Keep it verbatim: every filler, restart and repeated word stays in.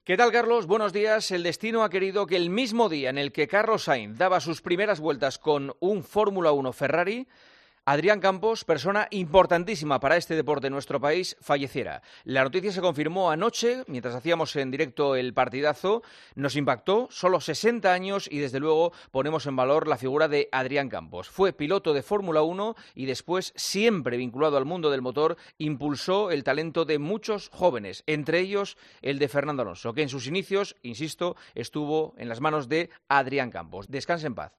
¿Qué tal, Carlos? Buenos días. El destino ha querido que el mismo día en el que Carlos Sainz daba sus primeras vueltas con un Fórmula uno Ferrari, Adrián Campos, persona importantísima para este deporte en nuestro país, falleciera. La noticia se confirmó anoche, mientras hacíamos en directo el partidazo. Nos impactó, solo sesenta años, y desde luego ponemos en valor la figura de Adrián Campos. Fue piloto de Fórmula uno y después, siempre vinculado al mundo del motor, impulsó el talento de muchos jóvenes, entre ellos el de Fernando Alonso, que en sus inicios, insisto, estuvo en las manos de Adrián Campos. Descanse en paz.